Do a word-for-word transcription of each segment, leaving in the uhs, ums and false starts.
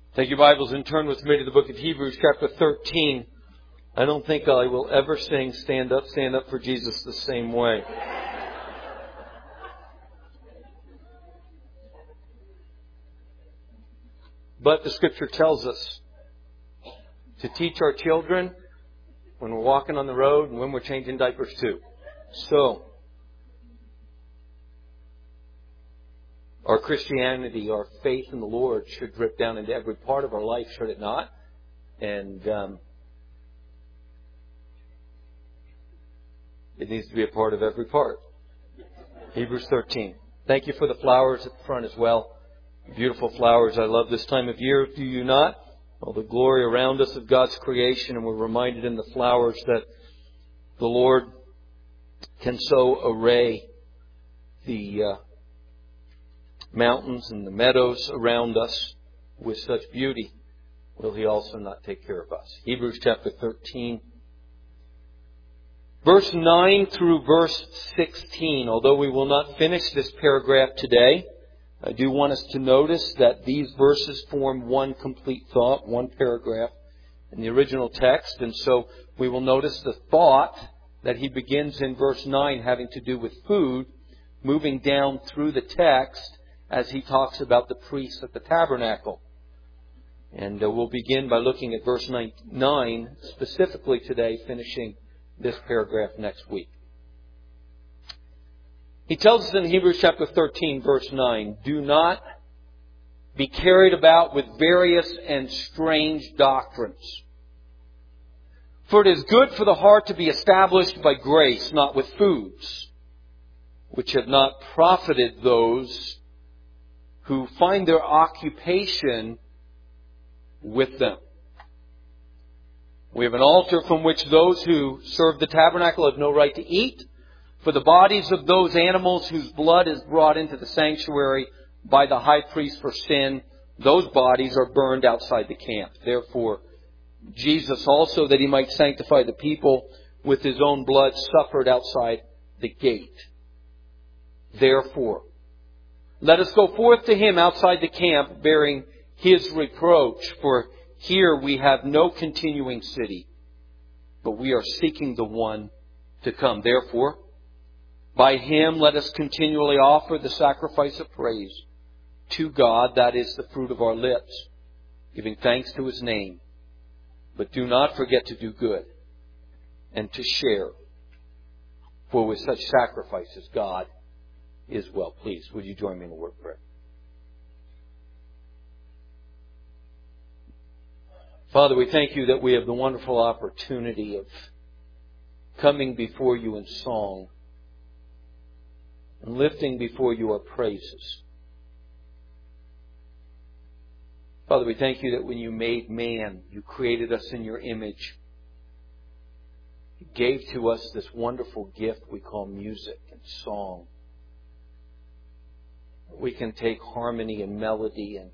Take your Bibles and turn with me to the book of Hebrews chapter thirteen. I don't think I will ever sing Stand Up, Stand Up for Jesus the same way. But the Scripture tells us to teach our children when we're walking on the road and when we're changing diapers too. So, our Christianity, our faith in the Lord should drip down into every part of our life, should it not? And um, it needs to be a part of every part. Hebrews thirteen. Thank you for the flowers at the front as well. Beautiful flowers. I love this time of year. Do you not? All the glory around us of God's creation, and we're reminded in the flowers that the Lord can so array the uh, mountains and the meadows around us with such beauty. Will He also not take care of us? Hebrews chapter thirteen. Verse nine through verse sixteen. Although we will not finish this paragraph today, I do want us to notice that these verses form one complete thought, one paragraph in the original text. And so we will notice the thought that he begins in verse nine having to do with food, moving down through the text as he talks about the priests at the tabernacle. And uh, we'll begin by looking at verse nine specifically today, finishing this paragraph next week. He tells us in Hebrews chapter thirteen, verse nine, do not be carried about with various and strange doctrines. For it is good for the heart to be established by grace, not with foods, which have not profited those who find their occupation with them. We have an altar from which those who serve the tabernacle have no right to eat. For the bodies of those animals whose blood is brought into the sanctuary by the high priest for sin, those bodies are burned outside the camp. Therefore, Jesus also, that He might sanctify the people with His own blood, suffered outside the gate. Therefore, let us go forth to Him outside the camp, bearing His reproach. For here we have no continuing city, but we are seeking the one to come. Therefore, by Him let us continually offer the sacrifice of praise to God, that is the fruit of our lips, giving thanks to His name. But do not forget to do good and to share, for with such sacrifices God is well pleased. Would you join me in a word of prayer? Father, we thank You that we have the wonderful opportunity of coming before You in song and lifting before You our praises. Father, we thank You that when You made man, You created us in Your image. You gave to us this wonderful gift we call music and song. We can take harmony and melody and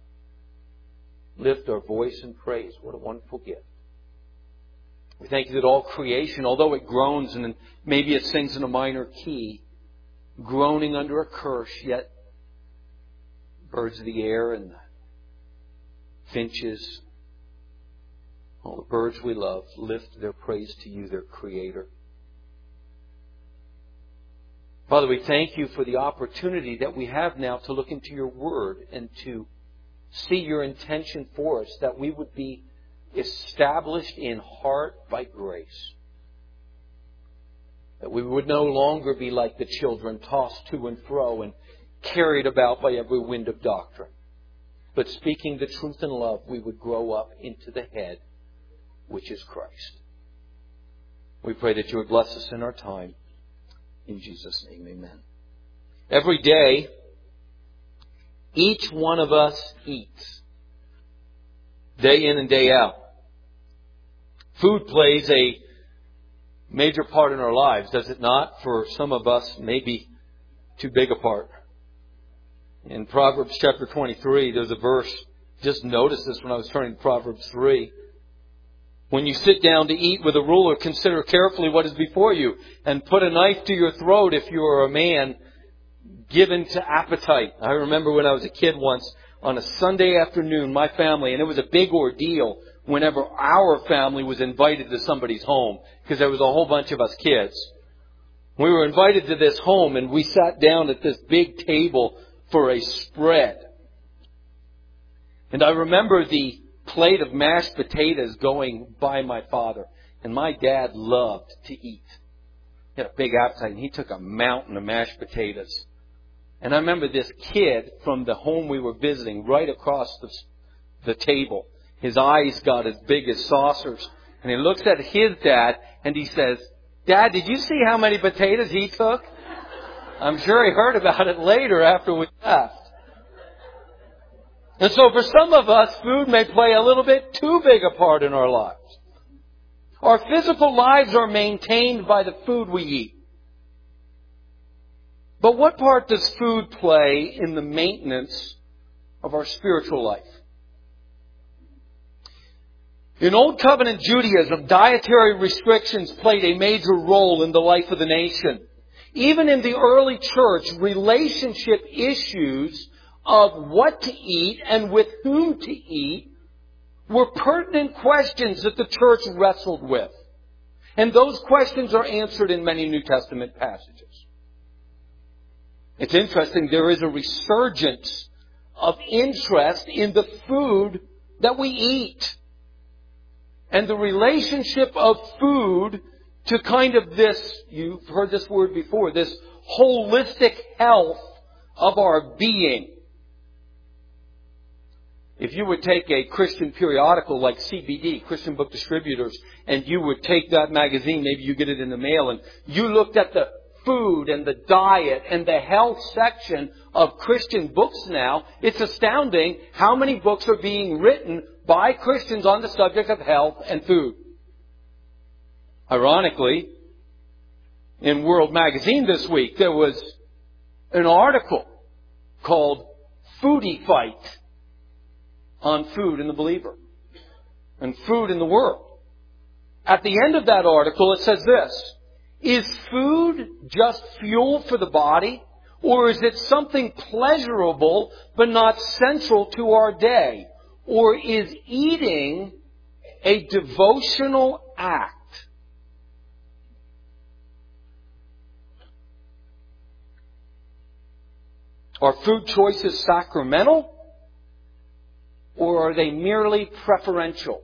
lift our voice in praise. What a wonderful gift. We thank You that all creation, although it groans and maybe it sings in a minor key, groaning under a curse, yet birds of the air and the finches, all the birds we love, lift their praise to You, their Creator. Father, we thank You for the opportunity that we have now to look into Your Word and to see Your intention for us, that we would be established in heart by grace. That we would no longer be like the children, tossed to and fro and carried about by every wind of doctrine. But speaking the truth in love, we would grow up into the head, which is Christ. We pray that You would bless us in our time. In Jesus' name, amen. Every day, each one of us eats. Day in and day out. Food plays a major part in our lives, does it not? For some of us, maybe too big a part. In Proverbs chapter twenty-three, there's a verse, just noticed this when I was turning to Proverbs three. When you sit down to eat with a ruler, consider carefully what is before you, and put a knife to your throat if you are a man given to appetite. I remember when I was a kid once, on a Sunday afternoon, my family, and it was a big ordeal whenever our family was invited to somebody's home, because there was a whole bunch of us kids. We were invited to this home, and we sat down at this big table for a spread. And I remember the plate of mashed potatoes going by my father. And my dad loved to eat. He had a big appetite, and he took a mountain of mashed potatoes. And I remember this kid from the home we were visiting right across the, the table. His eyes got as big as saucers. And he looks at his dad, and he says, "Dad, did you see how many potatoes he took?" I'm sure he heard about it later after we left. And so for some of us, food may play a little bit too big a part in our lives. Our physical lives are maintained by the food we eat. But what part does food play in the maintenance of our spiritual life? In Old Covenant Judaism, dietary restrictions played a major role in the life of the nation. Even in the early church, relationship issues of what to eat and with whom to eat were pertinent questions that the church wrestled with. And those questions are answered in many New Testament passages. It's interesting, there is a resurgence of interest in the food that we eat. And the relationship of food to kind of this, you've heard this word before, this holistic health of our being. If you would take a Christian periodical like C B D, Christian Book Distributors, and you would take that magazine, maybe you get it in the mail, and you looked at the food and the diet and the health section of Christian books now, it's astounding how many books are being written by Christians on the subject of health and food. Ironically, in World Magazine this week, there was an article called Foodie Fight on food in the believer and food in the world. At the end of that article, it says this: is food just fuel for the body, or is it something pleasurable but not central to our day? Or is eating a devotional act? Are food choices sacramental, or are they merely preferential?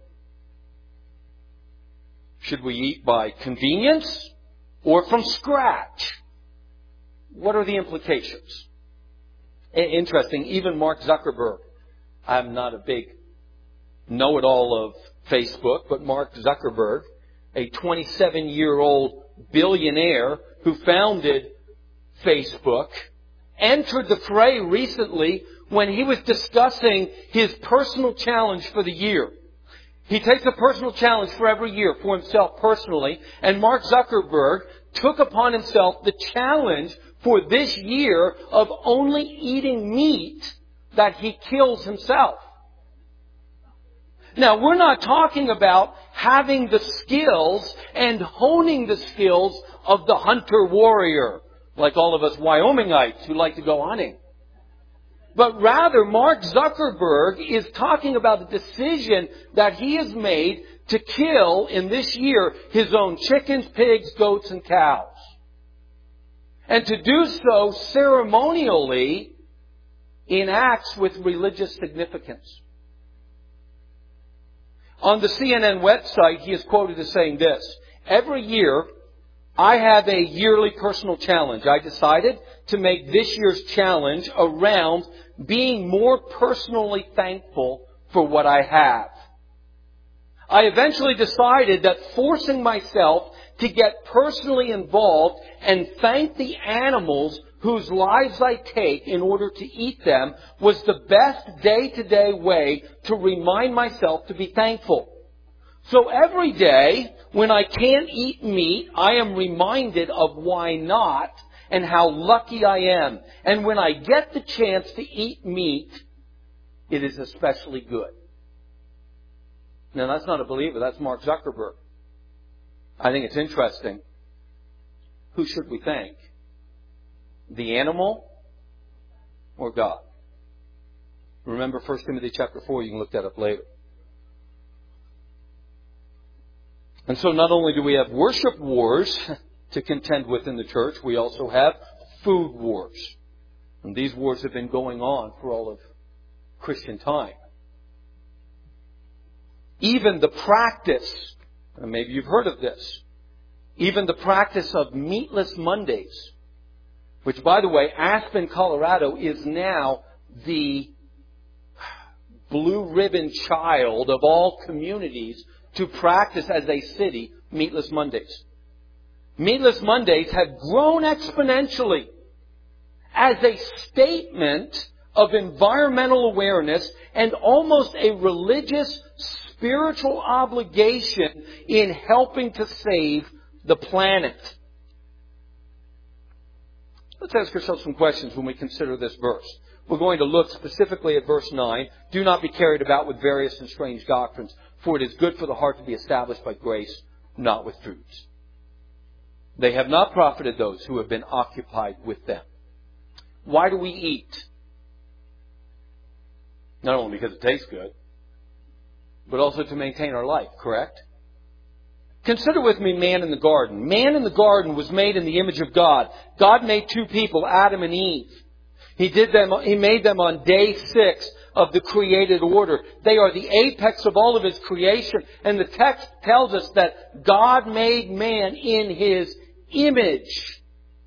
Should we eat by convenience or from scratch? What are the implications? Interesting, even Mark Zuckerberg. I'm not a big know-it-all of Facebook, but Mark Zuckerberg, a twenty-seven-year-old billionaire who founded Facebook, entered the fray recently when he was discussing his personal challenge for the year. He takes a personal challenge for every year for himself personally, and Mark Zuckerberg took upon himself the challenge for this year of only eating meat that he kills himself. Now, we're not talking about having the skills and honing the skills of the hunter-warrior, like all of us Wyomingites who like to go hunting. But rather, Mark Zuckerberg is talking about the decision that he has made to kill, in this year, his own chickens, pigs, goats, and cows. And to do so ceremonially in acts with religious significance. On the C N N website, he is quoted as saying this: every year, I have a yearly personal challenge. I decided to make this year's challenge around being more personally thankful for what I have. I eventually decided that forcing myself to get personally involved and thank the animals whose lives I take in order to eat them was the best day-to-day way to remind myself to be thankful. So every day, when I can't eat meat, I am reminded of why not and how lucky I am. And when I get the chance to eat meat, it is especially good. Now, that's not a believer. That's Mark Zuckerberg. I think it's interesting. Who should we thank? The animal or God? Remember First Timothy chapter four, you can look that up later. And so not only do we have worship wars to contend with in the church, we also have food wars. And these wars have been going on for all of Christian time. Even the practice, and maybe you've heard of this, even the practice of meatless Mondays, which, by the way, Aspen, Colorado is now the blue ribbon child of all communities to practice as a city meatless Mondays. Meatless Mondays have grown exponentially as a statement of environmental awareness and almost a religious, spiritual obligation in helping to save the planet. Let's ask ourselves some questions when we consider this verse. We're going to look specifically at verse nine. Do not be carried about with various and strange doctrines, for it is good for the heart to be established by grace, not with foods. They have not profited those who have been occupied with them. Why do we eat? Not only because it tastes good, but also to maintain our life, correct? Consider with me man in the garden. Man in the garden was made in the image of God. God made two people, Adam and Eve. He did them, He made them on day six of the created order. They are the apex of all of His creation. And the text tells us that God made man in His image.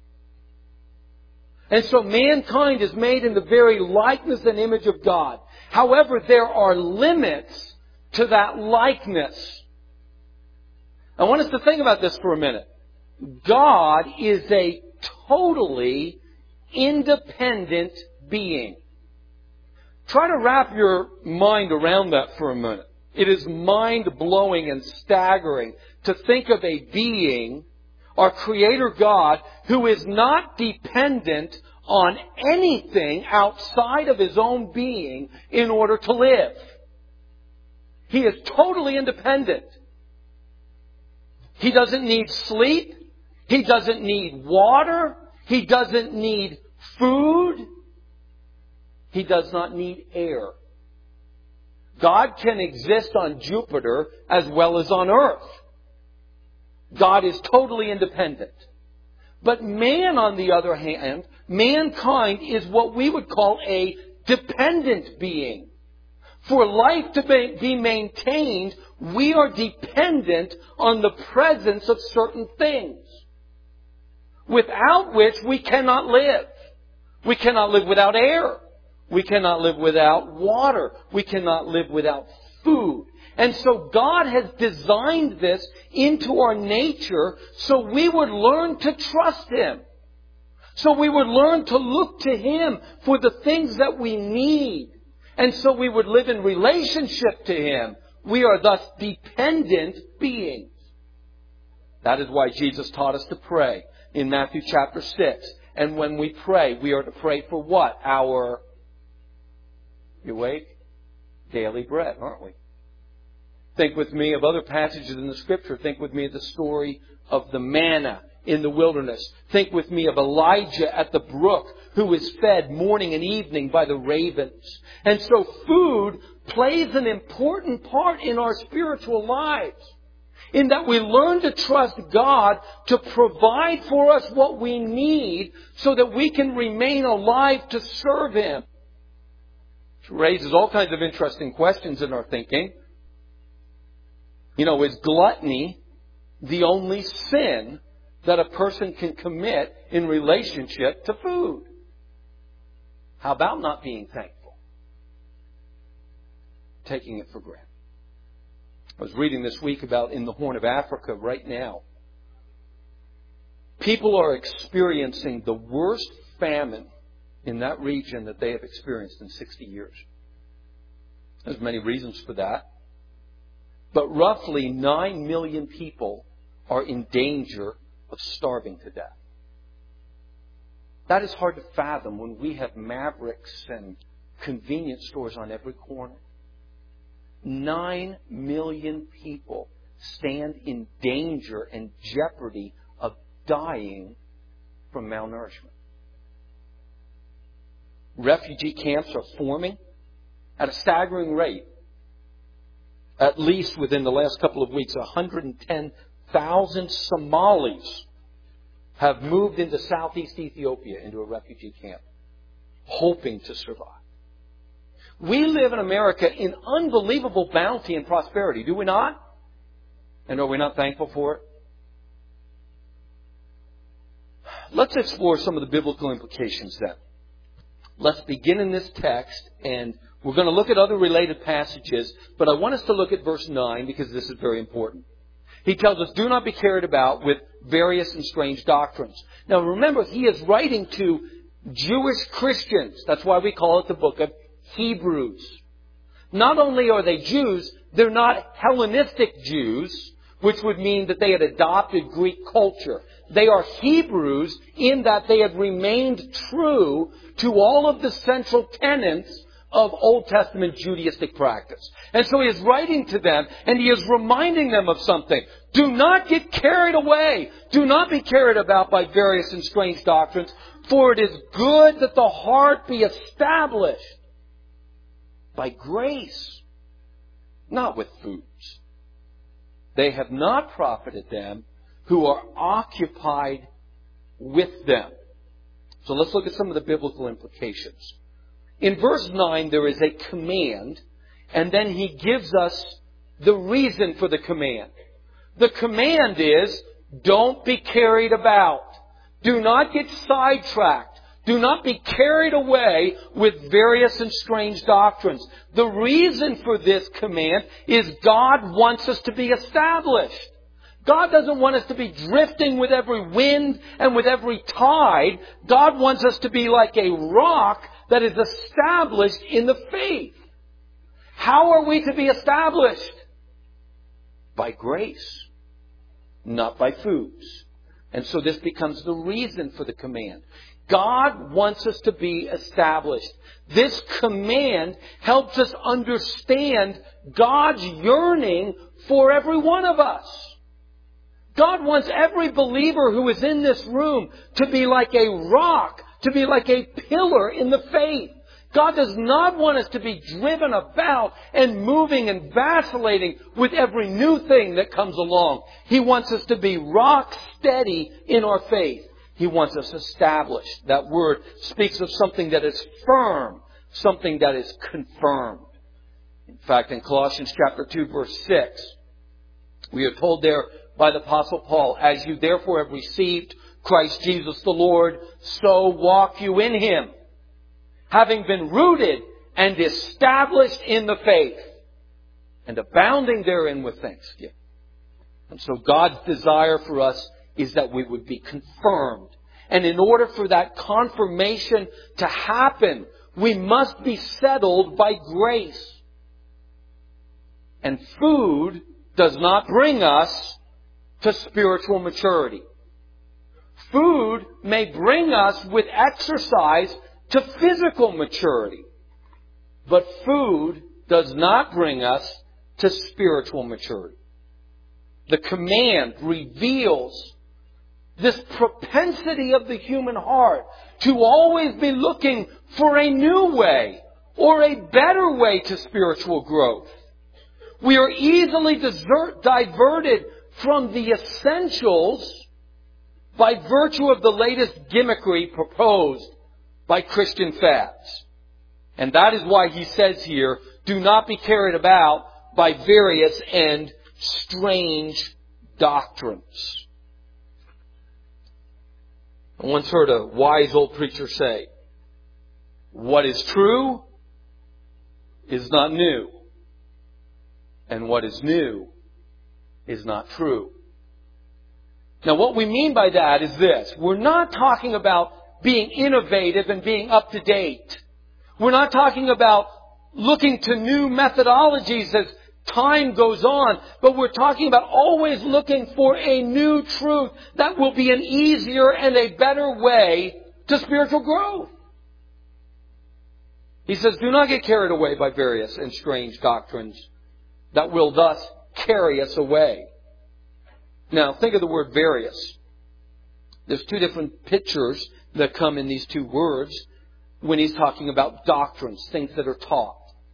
And so mankind is made in the very likeness and image of God. However, there are limits to that likeness. I want us to think about this for a minute. God is a totally independent being. Try to wrap your mind around that for a minute. It is mind-blowing and staggering to think of a being, our Creator God, who is not dependent on anything outside of His own being in order to live. He is totally independent. He doesn't need sleep. He doesn't need water. He doesn't need food. He does not need air. God can exist on Jupiter as well as on Earth. God is totally independent. But man, on the other hand, mankind is what we would call a dependent being. For life to be maintained, we are dependent on the presence of certain things, without which we cannot live. We cannot live without air. We cannot live without water. We cannot live without food. And so God has designed this into our nature so we would learn to trust Him. So we would learn to look to Him for the things that we need. And so we would live in relationship to Him. We are thus dependent beings. That is why Jesus taught us to pray in Matthew chapter six. And when we pray, we are to pray for what? Our, you awake? Daily bread, aren't we? Think with me of other passages in the Scripture. Think with me of the story of the manna in the wilderness. Think with me of Elijah at the brook, who is fed morning and evening by the ravens. And so food plays an important part in our spiritual lives, in that we learn to trust God to provide for us what we need so that we can remain alive to serve Him. Which raises all kinds of interesting questions in our thinking. You know, is gluttony the only sin that a person can commit in relationship to food? How about not being thankful? Taking it for granted. I was reading this week about in the Horn of Africa right now. People are experiencing the worst famine in that region that they have experienced in sixty years. There's many reasons for that. But roughly nine million people are in danger of starving to death. That is hard to fathom when we have Mavericks and convenience stores on every corner. Nine million people stand in danger and jeopardy of dying from malnourishment. Refugee camps are forming at a staggering rate. At least within the last couple of weeks, one hundred ten thousand Somalis have moved into southeast Ethiopia into a refugee camp, hoping to survive. We live in America in unbelievable bounty and prosperity, do we not? And are we not thankful for it? Let's explore some of the biblical implications then. Let's begin in this text, and we're going to look at other related passages, but I want us to look at verse nine because this is very important. He tells us, do not be carried about with various and strange doctrines. Now remember, he is writing to Jewish Christians. That's why we call it the book of Hebrews. Not only are they Jews, they're not Hellenistic Jews, which would mean that they had adopted Greek culture. They are Hebrews in that they had remained true to all of the central tenets of Old Testament Judaistic practice. And so he is writing to them and he is reminding them of something. Do not get carried away. Do not be carried about by various and strange doctrines, for it is good that the heart be established by grace, not with foods. They have not profited them who are occupied with them. So let's look at some of the biblical implications. In verse nine, there is a command, and then he gives us the reason for the command. The command is, don't be carried about. Do not get sidetracked. Do not be carried away with various and strange doctrines. The reason for this command is God wants us to be established. God doesn't want us to be drifting with every wind and with every tide. God wants us to be like a rock that is established in the faith. How are we to be established? By grace, not by foods. And so this becomes the reason for the command. God wants us to be established. This command helps us understand God's yearning for every one of us. God wants every believer who is in this room to be like a rock, to be like a pillar in the faith. God does not want us to be driven about and moving and vacillating with every new thing that comes along. He wants us to be rock steady in our faith. He wants us established. That word speaks of something that is firm, something that is confirmed. In fact, in Colossians chapter two, verse six, we are told there by the Apostle Paul, as you therefore have received Christ Jesus the Lord, so walk you in Him, having been rooted and established in the faith, and abounding therein with thanksgiving. And so God's desire for us is that we would be confirmed. And in order for that confirmation to happen, we must be settled by grace. And food does not bring us to spiritual maturity. Food may bring us with exercise to physical maturity. But food does not bring us to spiritual maturity. The command reveals this propensity of the human heart to always be looking for a new way or a better way to spiritual growth. We are easily desert, diverted from the essentials by virtue of the latest gimmickry proposed by Christian fads. And that is why he says here, do not be carried about by various and strange doctrines. I once heard a wise old preacher say, what is true is not new, and what is new is not true. Now what we mean by that is this. We're not talking about being innovative and being up to date. We're not talking about looking to new methodologies as time goes on, but we're talking about always looking for a new truth that will be an easier and a better way to spiritual growth. He says, do not get carried away by various and strange doctrines that will thus carry us away. Now, think of the word various. There's two different pictures that come in these two words when he's talking about doctrines, things that are taught.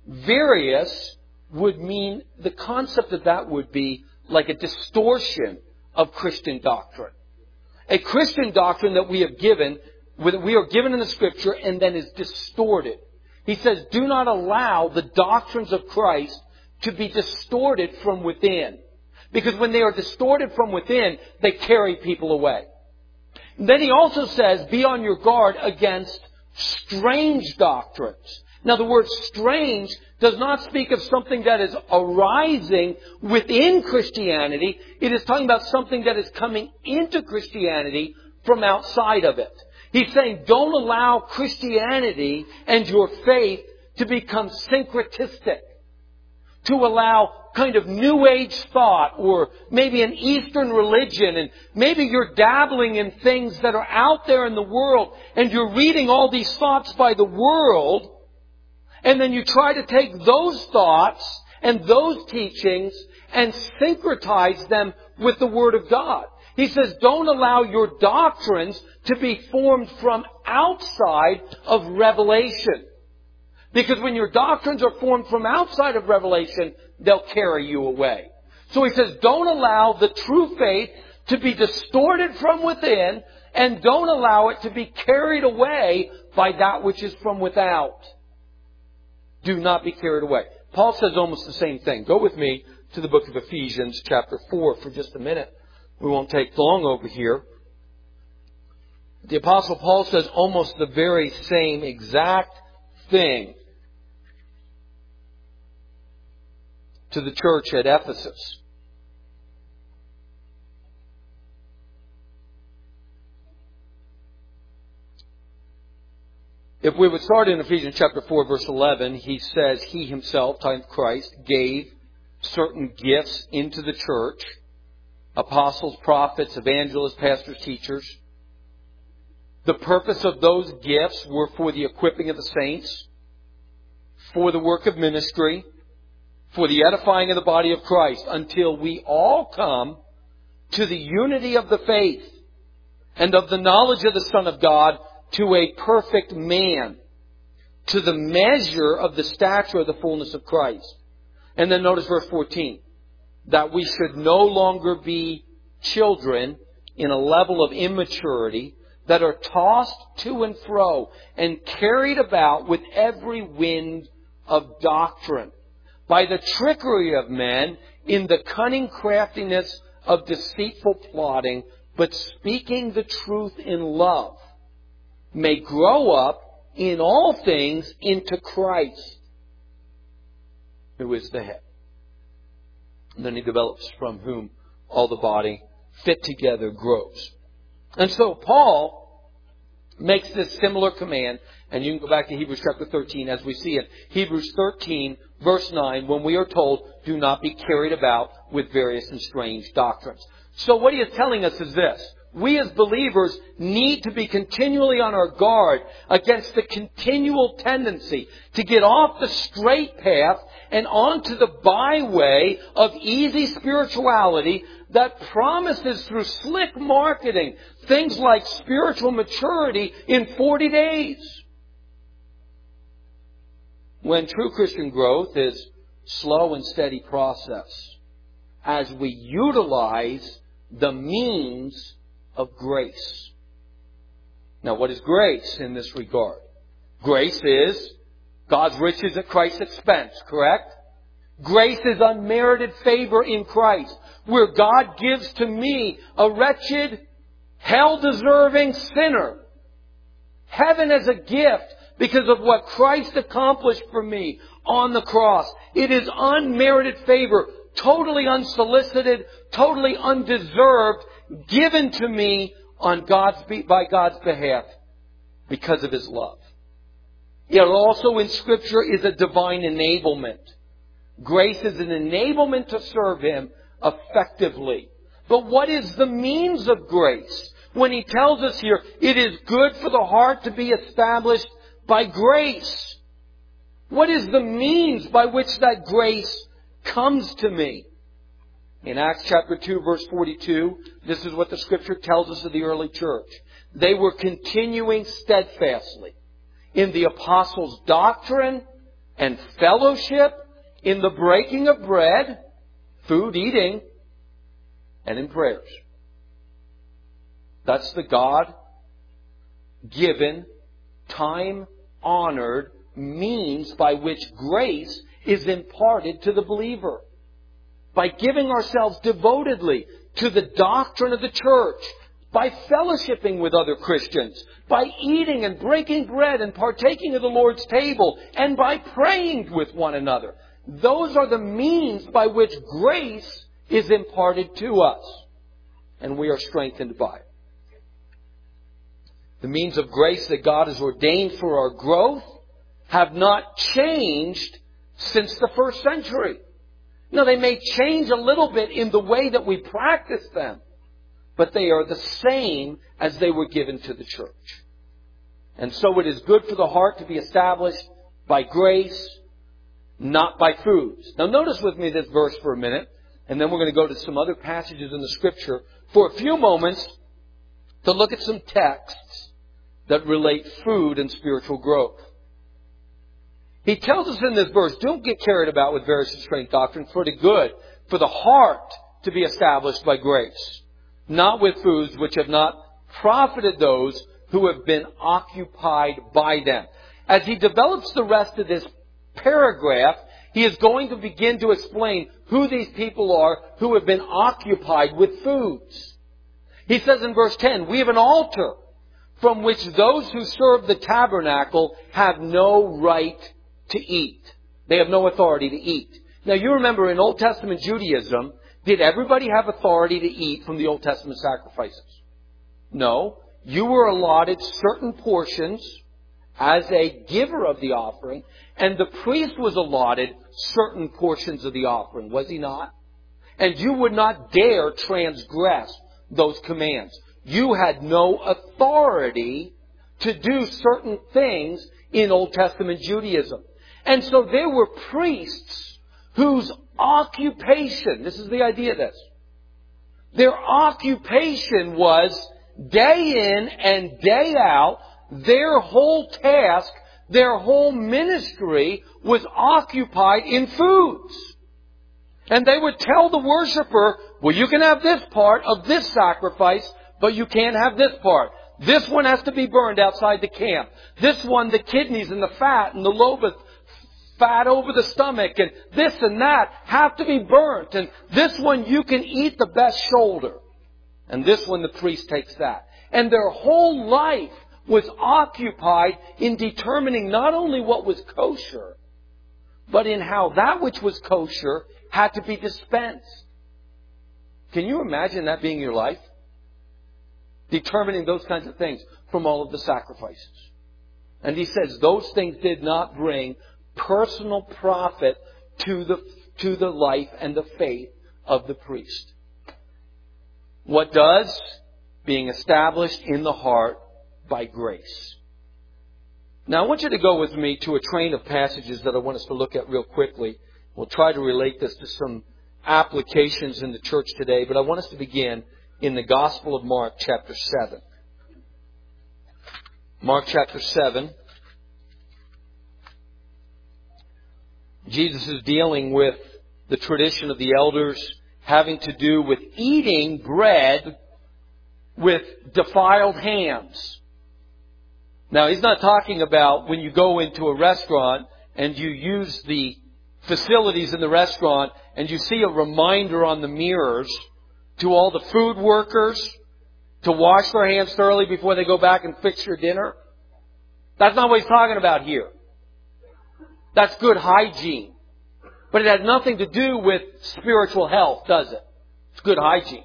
Various would mean, the concept of that would be like a distortion of Christian doctrine. A Christian doctrine that we have given, we are given in the Scripture and then is distorted. He says, do not allow the doctrines of Christ to be distorted from within. Because when they are distorted from within, they carry people away. And then he also says, be on your guard against strange doctrines. Now the word strange does not speak of something that is arising within Christianity. It is talking about something that is coming into Christianity from outside of it. He's saying, don't allow Christianity and your faith to become syncretistic. To allow kind of New Age thought or maybe an Eastern religion, and maybe you're dabbling in things that are out there in the world and you're reading all these thoughts by the world, and then you try to take those thoughts and those teachings and syncretize them with the Word of God. He says, don't allow your doctrines to be formed from outside of revelation. Because when your doctrines are formed from outside of revelation, they'll carry you away. So he says, don't allow the true faith to be distorted from within, and don't allow it to be carried away by that which is from without. Do not be carried away. Paul says almost the same thing. Go with me to the book of Ephesians chapter four for just a minute. We won't take long over here. The Apostle Paul says almost the very same exact thing to the church at Ephesus. If we would start in Ephesians chapter four, verse eleven, he says, He himself, time of Christ, gave certain gifts into the church. Apostles, prophets, evangelists, pastors, teachers. The purpose of those gifts were for the equipping of the saints, for the work of ministry, for the edifying of the body of Christ, until we all come to the unity of the faith and of the knowledge of the Son of God, to a perfect man, to the measure of the stature of the fullness of Christ. And then notice verse fourteen, that we should no longer be children in a level of immaturity, that are tossed to and fro and carried about with every wind of doctrine, by the trickery of men, in the cunning craftiness of deceitful plotting, but speaking the truth in love, may grow up in all things into Christ, who is the head. And then he develops, from whom all the body fit together grows. And so Paul makes this similar command, and you can go back to Hebrews chapter thirteen as we see it. Hebrews thirteen, verse nine, when we are told, do not be carried about with various and strange doctrines. So what he is telling us is this. We as believers need to be continually on our guard against the continual tendency to get off the straight path and onto the byway of easy spirituality that promises through slick marketing things like spiritual maturity in forty days. When true Christian growth is slow and steady process as we utilize the means of grace. Now, what is grace in this regard? Grace is God's riches at Christ's expense, correct? Grace is unmerited favor in Christ, where God gives to me, a wretched, hell-deserving sinner, heaven as a gift because of what Christ accomplished for me on the cross. It is unmerited favor, totally unsolicited, totally undeserved, given to me on God's by God's behalf because of His love. It also in Scripture is a divine enablement. Grace is an enablement to serve Him effectively. But what is the means of grace? When he tells us here, it is good for the heart to be established by grace. What is the means by which that grace comes to me? In Acts chapter two, verse forty-two, this is what the Scripture tells us of the early church. They were continuing steadfastly in the apostles' doctrine and fellowship in the breaking of bread, food eating, and in prayers. That's the God-given, time-honored means by which grace is imparted to the believer. By giving ourselves devotedly to the doctrine of the church, by fellowshipping with other Christians, by eating and breaking bread and partaking of the Lord's table, and by praying with one another. Those are the means by which grace is imparted to us, and we are strengthened by it. The means of grace that God has ordained for our growth have not changed since the first century. Now, they may change a little bit in the way that we practice them, but they are the same as they were given to the church. And so it is good for the heart to be established by grace, not by foods. Now, notice with me this verse for a minute, and then we're going to go to some other passages in the Scripture for a few moments to look at some texts that relate food and spiritual growth. He tells us in this verse, don't get carried about with various and strange doctrines, for the good, for the heart to be established by grace, not with foods which have not profited those who have been occupied by them. As he develops the rest of this paragraph, he is going to begin to explain who these people are who have been occupied with foods. He says in verse ten, we have an altar from which those who serve the tabernacle have no right to eat. They have no authority to eat. Now, you remember in Old Testament Judaism, did everybody have authority to eat from the Old Testament sacrifices? No. You were allotted certain portions as a giver of the offering, and the priest was allotted certain portions of the offering, was he not? And you would not dare transgress those commands. You had no authority to do certain things in Old Testament Judaism. And so there were priests whose occupation, this is the idea of this, their occupation was day in and day out, their whole task, their whole ministry was occupied in foods. And they would tell the worshiper, well, you can have this part of this sacrifice, but you can't have this part. This one has to be burned outside the camp. This one, the kidneys and the fat and the lobe fat over the stomach and this and that have to be burnt. And this one you can eat the best shoulder. And this one the priest takes that. And their whole life was occupied in determining not only what was kosher, but in how that which was kosher had to be dispensed. Can you imagine that being your life? Determining those kinds of things from all of the sacrifices. And he says those things did not bring personal profit to the, to the life and the faith of the priest. What does? Being established in the heart by grace. Now I want you to go with me to a train of passages that I want us to look at real quickly. We'll try to relate this to some applications in the church today, but I want us to begin in the Gospel of Mark, chapter seven. Mark chapter seven. Jesus is dealing with the tradition of the elders having to do with eating bread with defiled hands. Now, he's not talking about when you go into a restaurant and you use the facilities in the restaurant and you see a reminder on the mirrors to all the food workers to wash their hands thoroughly before they go back and fix your dinner. That's not what he's talking about here. That's good hygiene. But it has nothing to do with spiritual health, does it? It's good hygiene.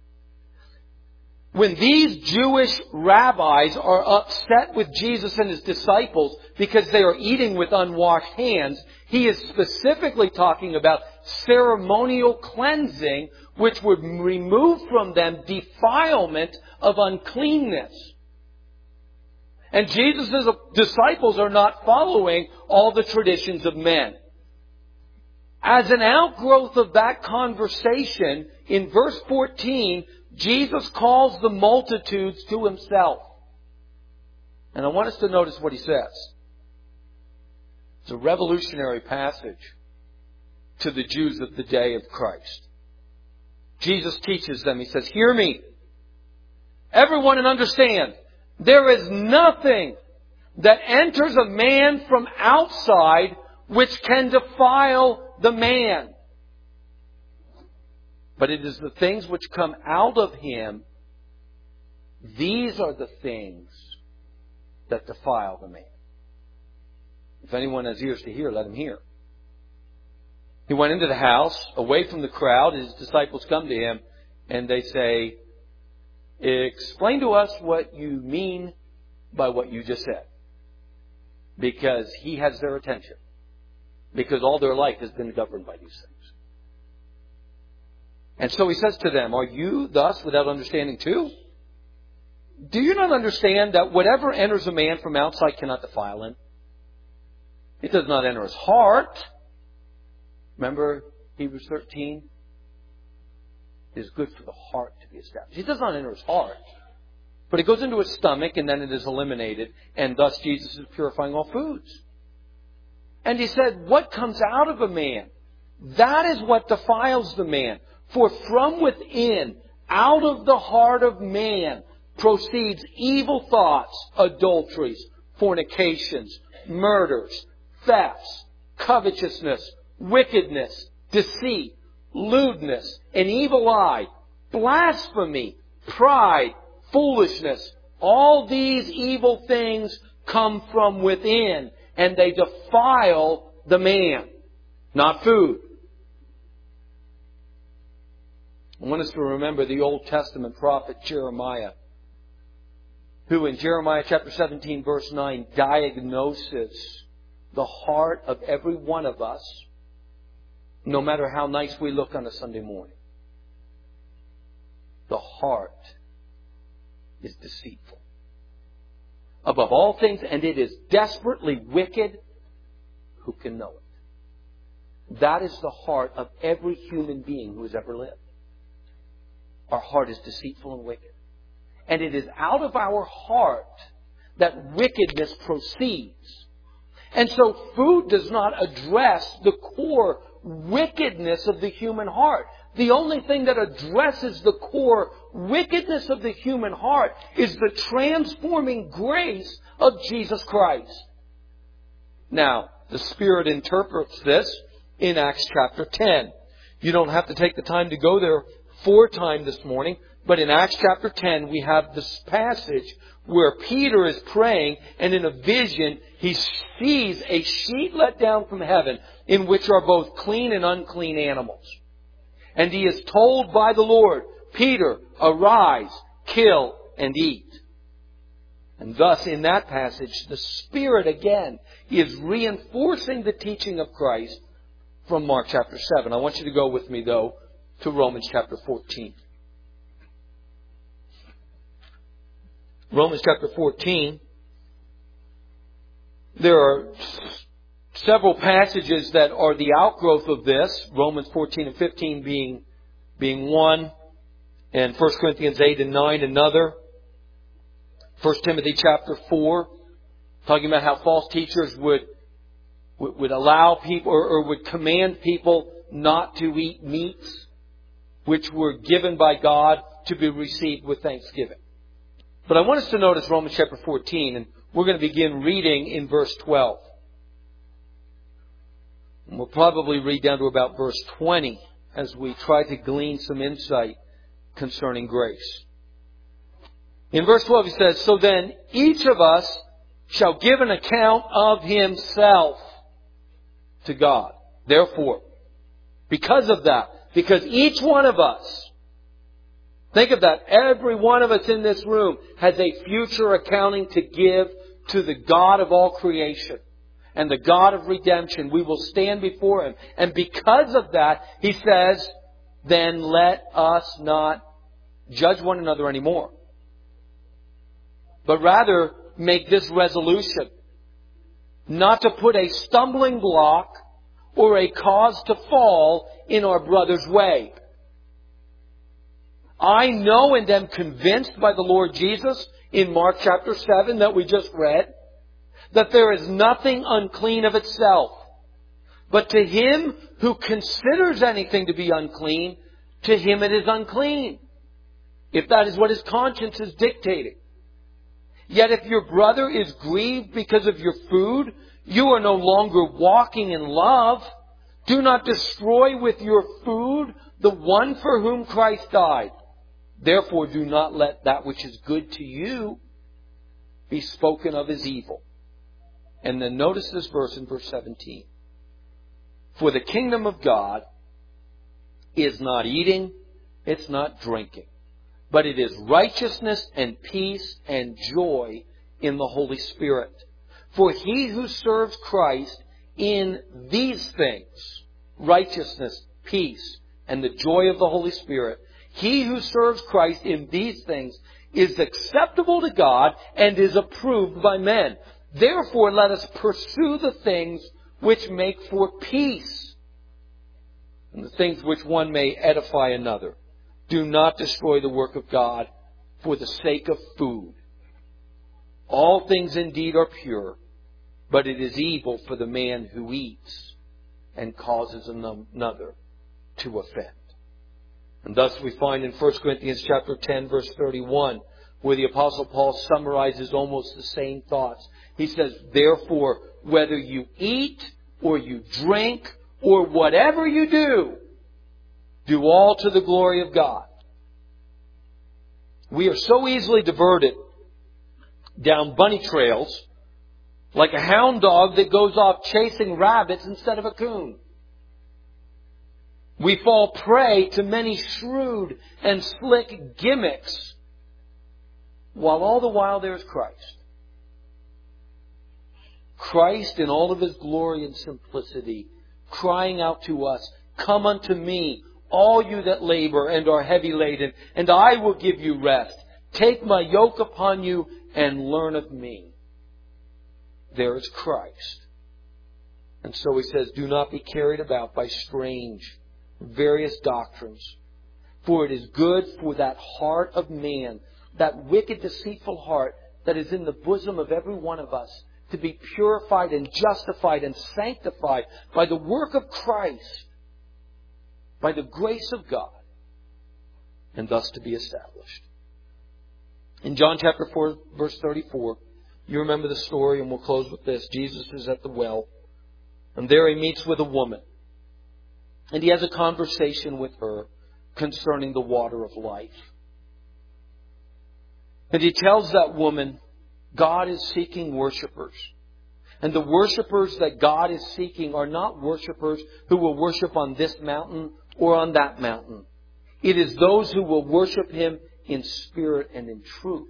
When these Jewish rabbis are upset with Jesus and His disciples because they are eating with unwashed hands, He is specifically talking about ceremonial cleansing, which would remove from them defilement of uncleanness. And Jesus' disciples are not following all the traditions of men. As an outgrowth of that conversation, in verse fourteen, Jesus calls the multitudes to Himself. And I want us to notice what He says. It's a revolutionary passage to the Jews of the day of Christ. Jesus teaches them. He says, hear me, everyone, and understand. There is nothing that enters a man from outside which can defile the man. But it is the things which come out of him, these are the things that defile the man. If anyone has ears to hear, let him hear. He went into the house, away from the crowd. His disciples come to him and they say, explain to us what you mean by what you just said. Because he has their attention. Because all their life has been governed by these things. And so he says to them, are you thus without understanding too? Do you not understand that whatever enters a man from outside cannot defile him? It does not enter his heart. Remember Hebrews thirteen? It is good for the heart to be established. It does not enter his heart. But it goes into his stomach and then it is eliminated. And thus Jesus is purifying all foods. And he said, what comes out of a man? That is what defiles the man. For from within, out of the heart of man, proceeds evil thoughts, adulteries, fornications, murders, thefts, covetousness, wickedness, deceit, lewdness, an evil eye, blasphemy, pride, foolishness. All these evil things come from within, and they defile the man, not food. I want us to remember the Old Testament prophet Jeremiah, who in Jeremiah chapter seventeen verse nine diagnoses the heart of every one of us, no matter how nice we look on a Sunday morning. The heart is deceitful above all things, and it is desperately wicked. Who can know it? That is the heart of every human being who has ever lived. Our heart is deceitful and wicked. And it is out of our heart that wickedness proceeds. And so food does not address the core wickedness of the human heart. The only thing that addresses the core wickedness of the human heart is the transforming grace of Jesus Christ. Now, the Spirit interprets this in Acts chapter ten. You don't have to take the time to go there for time this morning, but in Acts chapter ten we have this passage where Peter is praying, and in a vision he sees a sheet let down from heaven in which are both clean and unclean animals. And he is told by the Lord, Peter, arise, kill, and eat. And thus, in that passage, the Spirit again is reinforcing the teaching of Christ from Mark chapter seven. I want you to go with me, though, to Romans chapter fourteen. Romans chapter fourteen. There are several passages that are the outgrowth of this. Romans fourteen and fifteen being, being one. And First Corinthians eight and nine another. First Timothy chapter four. Talking about how false teachers would, would, would allow people or, or would command people not to eat meats which were given by God to be received with thanksgiving. But I want us to notice Romans chapter fourteen, and we're going to begin reading in verse twelve. And we'll probably read down to about verse twenty as we try to glean some insight concerning grace. In verse twelve he says, so then each of us shall give an account of himself to God. Therefore, because of that, because each one of us, think of that, every one of us in this room has a future accounting to give to the God of all creation and the God of redemption. We will stand before Him. And because of that, He says, then let us not judge one another anymore, but rather make this resolution, not to put a stumbling block or a cause to fall in our brother's way. I know and am convinced by the Lord Jesus in Mark chapter seven that we just read, that there is nothing unclean of itself. But to him who considers anything to be unclean, to him it is unclean, if that is what his conscience is dictating. Yet if your brother is grieved because of your food, you are no longer walking in love. Do not destroy with your food the one for whom Christ died. Therefore do not let that which is good to you be spoken of as evil. And then notice this verse in verse seventeen. For the kingdom of God is not eating, it's not drinking, but it is righteousness and peace and joy in the Holy Spirit. For he who serves Christ in these things, righteousness, peace, and the joy of the Holy Spirit, he who serves Christ in these things is acceptable to God and is approved by men. Therefore, let us pursue the things which make for peace, and the things which one may edify another. Do not destroy the work of God for the sake of food. All things indeed are pure, but it is evil for the man who eats and causes another to offend. And thus we find in First Corinthians chapter ten, verse thirty-one, where the Apostle Paul summarizes almost the same thoughts. He says, therefore, whether you eat or you drink or whatever you do, do all to the glory of God. We are so easily diverted down bunny trails like a hound dog that goes off chasing rabbits instead of a coon. We fall prey to many shrewd and slick gimmicks, while all the while there is Christ. Christ in all of His glory and simplicity, crying out to us, come unto me, all you that labor and are heavy laden, and I will give you rest. Take my yoke upon you and learn of me. There is Christ. And so He says, do not be carried about by strange, various doctrines. For it is good for that heart of man, that wicked, deceitful heart that is in the bosom of every one of us, to be purified and justified and sanctified by the work of Christ, by the grace of God, and thus to be established. In John chapter four, verse thirty-four, you remember the story, and we'll close with this. Jesus is at the well, and there He meets with a woman. And He has a conversation with her concerning the water of life. And He tells that woman, God is seeking worshipers. And the worshipers that God is seeking are not worshipers who will worship on this mountain or on that mountain. It is those who will worship Him in spirit and in truth.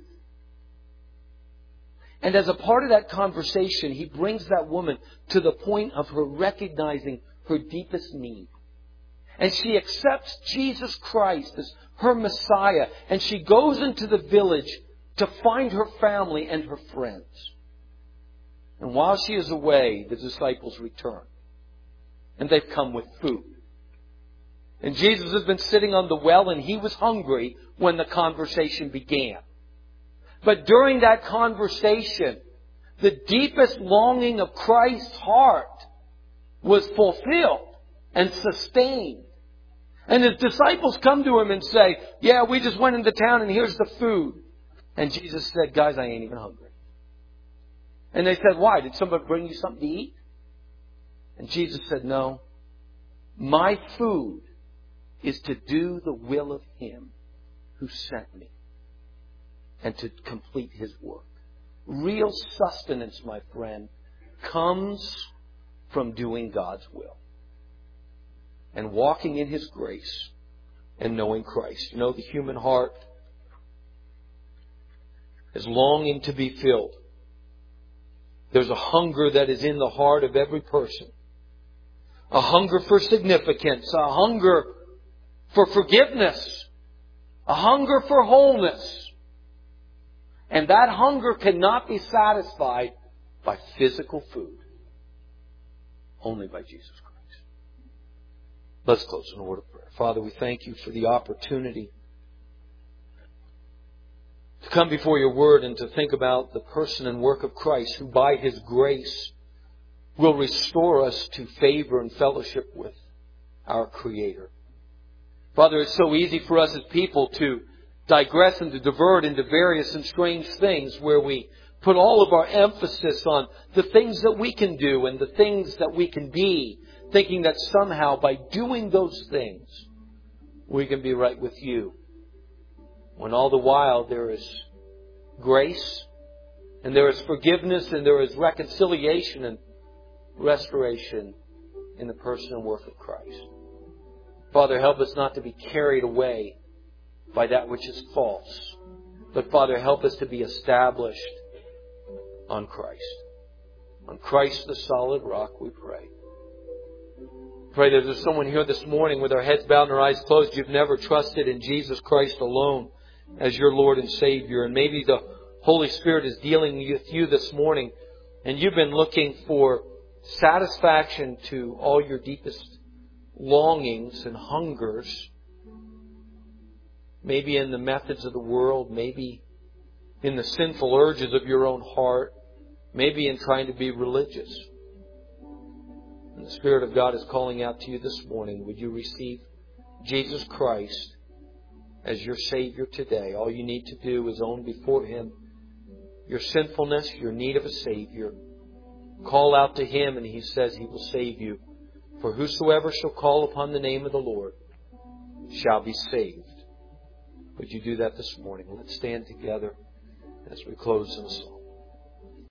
And as a part of that conversation, He brings that woman to the point of her recognizing her deepest need. And she accepts Jesus Christ as her Messiah. And she goes into the village to find her family and her friends. And while she is away, the disciples return. And they've come with food. And Jesus has been sitting on the well, and He was hungry when the conversation began. But during that conversation, the deepest longing of Christ's heart was fulfilled and sustained. And His disciples come to Him and say, yeah, we just went into town and here's the food. And Jesus said, guys, I ain't even hungry. And they said, why? Did somebody bring you something to eat? And Jesus said, no. My food is to do the will of Him who sent me and to complete His work. Real sustenance, my friend, comes from doing God's will and walking in His grace and knowing Christ. You know, the human heart is longing to be filled. There's a hunger that is in the heart of every person. A hunger for significance. A hunger for forgiveness. A hunger for wholeness. And that hunger cannot be satisfied by physical food. Only by Jesus Christ. Let's close in a word of prayer. Father, we thank You for the opportunity to come before your Word and to think about the person and work of Christ, who by His grace will restore us to favor and fellowship with our Creator. Father, it's so easy for us as people to digress and to divert into various and strange things where we put all of our emphasis on the things that we can do and the things that we can be, thinking that somehow by doing those things we can be right with you. When all the while there is grace and there is forgiveness and there is reconciliation and restoration in the person and work of Christ. Father, help us not to be carried away by that which is false. But Father, help us to be established on Christ. On Christ the solid rock, we pray. Pray that there's someone here this morning with our heads bowed and our eyes closed. You've never trusted in Jesus Christ alone as your Lord and Savior. And maybe the Holy Spirit is dealing with you this morning and you've been looking for satisfaction to all your deepest longings and hungers. Maybe in the methods of the world, maybe in the sinful urges of your own heart, maybe in trying to be religious. And the Spirit of God is calling out to you this morning. Would you receive Jesus Christ as your Savior today? All you need to do is own before Him your sinfulness, your need of a Savior. Call out to Him and He says He will save you. For whosoever shall call upon the name of the Lord shall be saved. Would you do that this morning? Let's stand together as we close in song.